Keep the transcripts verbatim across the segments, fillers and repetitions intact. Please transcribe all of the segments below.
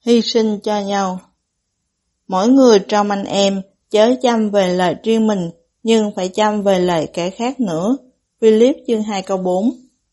Hy sinh cho nhau. Mỗi người trong anh em chớ chăm về lợi riêng mình, nhưng phải chăm về lợi kẻ khác nữa. Philip chương hai câu bốn.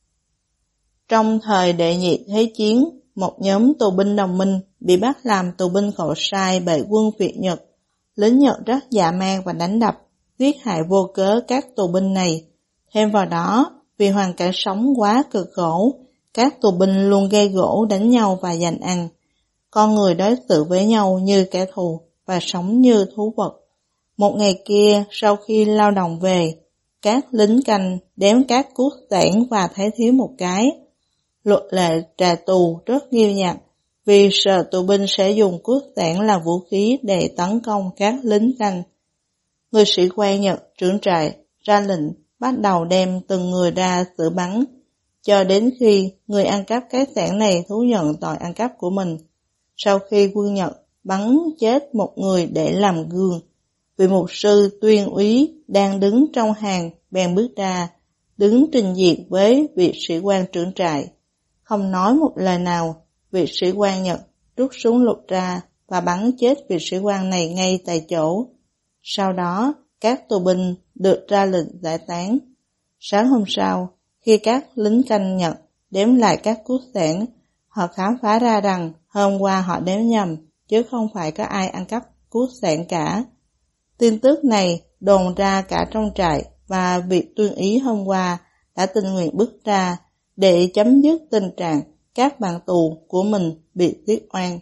Trong thời đệ nhị thế chiến, một nhóm tù binh đồng minh bị bắt làm tù binh khổ sai bởi quân Việt Nhật. Lính Nhật rất dã man và đánh đập, giết hại vô cớ các tù binh này. Thêm vào đó, vì hoàn cảnh sống quá cực khổ, các tù binh luôn gây gổ đánh nhau và giành ăn. Con người đối xử với nhau như kẻ thù và sống như thú vật. Một ngày kia, sau khi lao động về, các lính canh đếm các cuốc sẻn và thấy thiếu một cái. Luật lệ trà tù rất nghiêm ngặt vì sợ tù binh sẽ dùng cuốc sẻn là vũ khí để tấn công các lính canh. Người sĩ quan Nhật trưởng trại ra lệnh bắt đầu đem từng người ra xử bắn, cho đến khi người ăn cắp cái sẻn này thú nhận tội ăn cắp của mình. Sau khi quân Nhật bắn chết một người để làm gương, vị mục sư tuyên úy đang đứng trong hàng bèn bước ra, đứng trình diện với vị sĩ quan trưởng trại. Không nói một lời nào, vị sĩ quan Nhật rút súng lục ra và bắn chết vị sĩ quan này ngay tại chỗ. Sau đó, các tù binh được ra lệnh giải tán. Sáng hôm sau, khi các lính canh Nhật đếm lại các cuốc sẻn, họ khám phá ra rằng hôm qua họ đếm nhầm, chứ không phải có ai ăn cắp cuốc sẻn cả. Tin tức này đồn ra cả trong trại và vị tuyên úy hôm qua đã tình nguyện bước ra để chấm dứt tình trạng các bạn tù của mình bị giết oan.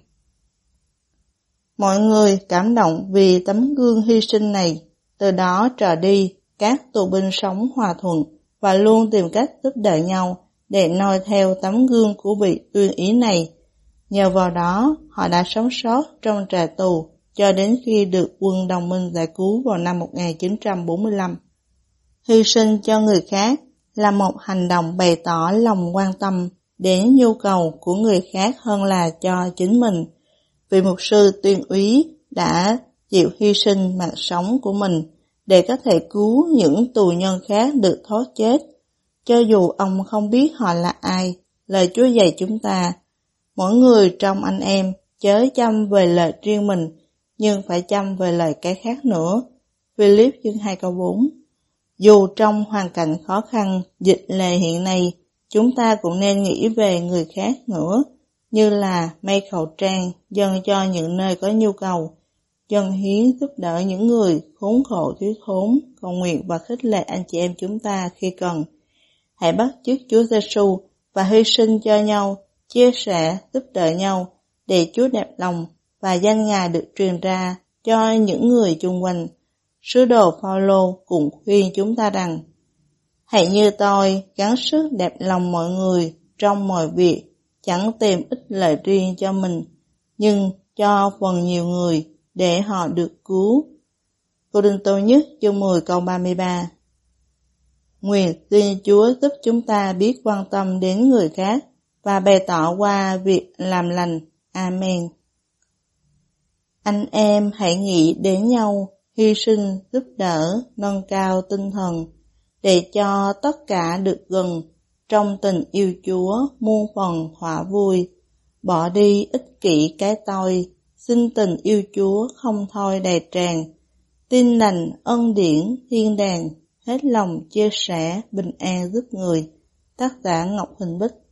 Mọi người cảm động vì tấm gương hy sinh này. Từ đó trở đi, các tù binh sống hòa thuận và luôn tìm cách giúp đỡ nhau để noi theo tấm gương của vị tuyên úy này. Nhờ vào đó, họ đã sống sót trong trại tù cho đến khi được quân đồng minh giải cứu vào năm một nghìn chín trăm bốn mươi lăm. Hy sinh cho người khác là một hành động bày tỏ lòng quan tâm đến nhu cầu của người khác hơn là cho chính mình. Vị mục sư tuyên úy đã chịu hy sinh mạng sống của mình để có thể cứu những tù nhân khác được thoát chết. Cho dù ông không biết họ là ai, lời Chúa dạy chúng ta, mỗi người trong anh em chớ chăm về lợi riêng mình, nhưng phải chăm về lợi cái khác nữa. Philip chương hai câu bốn. Dù trong hoàn cảnh khó khăn, dịch lệ hiện nay, chúng ta cũng nên nghĩ về người khác nữa, như là may khẩu trang, dâng cho những nơi có nhu cầu, dâng hiến giúp đỡ những người khốn khổ thiếu thốn, cầu nguyện và khích lệ anh chị em chúng ta khi cần. Hãy bắt chước Chúa Giêsu và hy sinh cho nhau, chia sẻ, giúp đỡ nhau, để Chúa đẹp lòng và danh Ngài được truyền ra cho những người chung quanh. Sứ đồ Phaolô cũng khuyên chúng ta rằng, hãy như tôi gắng sức đẹp lòng mọi người trong mọi việc, chẳng tìm ích lợi riêng cho mình, nhưng cho phần nhiều người để họ được cứu. Cô-rinh-tô nhất chương mười câu ba mươi ba. Nguyện xin Chúa giúp chúng ta biết quan tâm đến người khác và bày tỏ qua việc làm lành. Amen. Anh em hãy nghĩ đến nhau, hy sinh, giúp đỡ, nâng cao tinh thần, để cho tất cả được gần, trong tình yêu Chúa muôn phần thỏa vui, bỏ đi ích kỷ cái tôi, xin tình yêu Chúa không thôi đầy tràn, tin lành ân điển thiên đàng, hết lòng chia sẻ bình an giúp người. Tác giả Ngọc Huỳnh Bích.